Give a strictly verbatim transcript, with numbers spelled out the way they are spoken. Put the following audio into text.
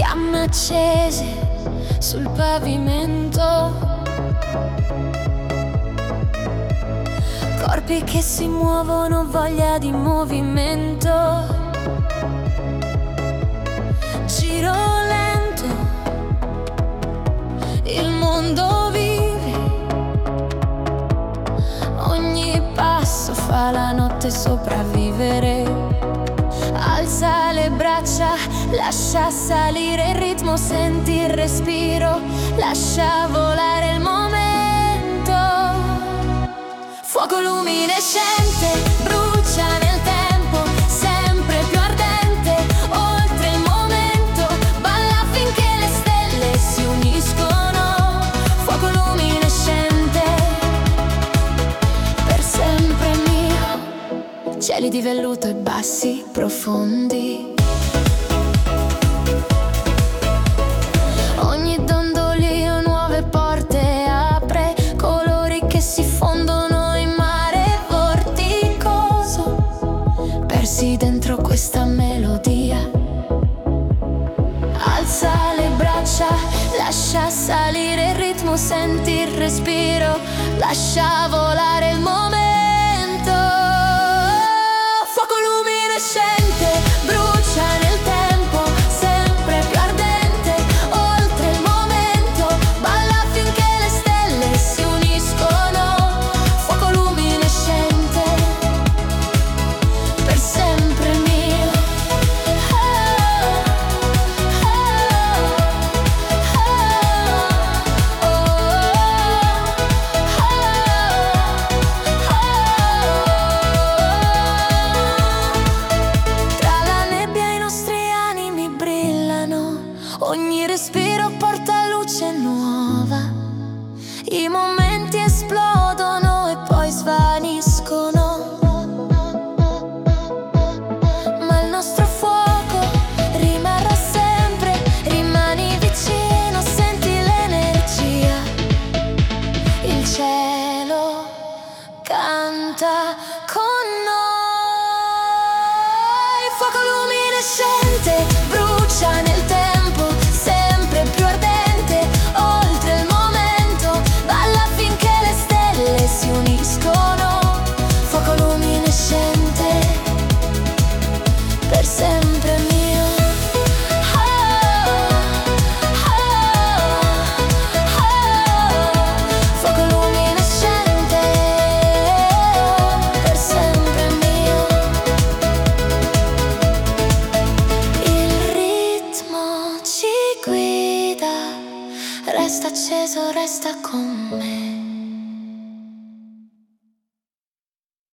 fiamme accese sul pavimento, corpi che si muovono, voglia di movimento. Giro lento, il mondo vive, ogni passo fa la notte sopravvivere. Alza le braccia, lascia salire il ritmo, senti il respiro, lascia volare il momento. Fuoco luminescente, brucia nel tempo, sempre più ardente, oltre il momento, balla finché le stelle si uniscono. Fuoco luminescente, per sempre mio. Cieli di velluto e bassi profondi, ogni dondolio nuove porte apre, colori che si fondono in mare vorticoso, persi dentro questa melodia. Alza le braccia, lascia salire il ritmo, senti il respiro, lascia volare il momento. Fuoco luminescente, brucia nel tempo, sempre più ardente, oltre il momento, balla finché le stelle si uniscono. Fuoco luminescente, per sempre mio. Oh, oh, oh, tra la nebbia i nostri animi brillano, ogni respiro porta luce nuova, i momenti esplodono e poi svaniscono, ma il nostro fuoco rimarrà sempre. Rimani vicino, senti l'energia, il cielo canta con noi. Fuoco luminescente, brucia nel tempo, sempre più ardente, oltre il momento, balla finché le stelle si uniscono. Fuoco luminescente, per sempre mio. Oh, oh, oh. Fuoco luminescente, per sempre mio. Il ritmo ci guida, resta acceso, resta con me.